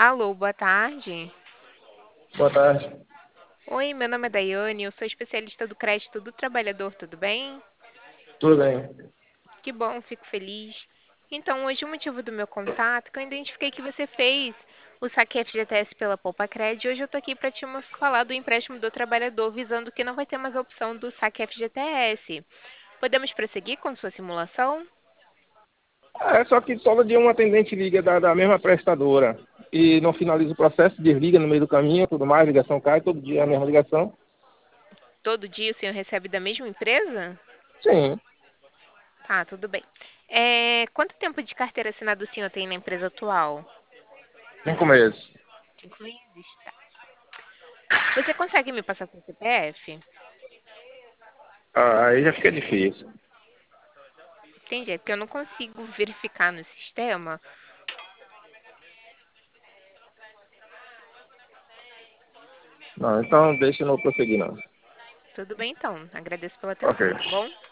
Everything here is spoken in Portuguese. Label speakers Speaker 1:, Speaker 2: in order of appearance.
Speaker 1: Alô, boa tarde.
Speaker 2: Boa tarde.
Speaker 1: Oi, meu nome é Daiane, eu sou especialista do crédito do trabalhador, tudo bem?
Speaker 2: Tudo bem?
Speaker 1: Que bom, fico feliz. Então, hoje o motivo do meu contato é que eu identifiquei que você fez o saque FGTS pela Poupacred e hoje eu tô aqui para te falar do empréstimo do trabalhador, visando que não vai ter mais a opção do saque FGTS. Podemos prosseguir com sua simulação?
Speaker 2: É só que todo dia um atendente liga da mesma prestadora e não finaliza o processo, desliga no meio do caminho, tudo mais, ligação cai, todo dia é a mesma ligação.
Speaker 1: Todo dia o senhor recebe da mesma empresa?
Speaker 2: Sim,
Speaker 1: Tá, tudo bem. Quanto tempo de carteira assinada o senhor tem na empresa atual?
Speaker 2: 5 meses.
Speaker 1: 5 meses? Tá. Você consegue me passar seu CPF?
Speaker 2: Aí já fica difícil.
Speaker 1: Entendi, é porque eu não consigo verificar no sistema.
Speaker 2: Não, então deixa eu não prosseguir não.
Speaker 1: Tudo bem então, agradeço pela
Speaker 2: Ok.
Speaker 1: atenção, tá bom?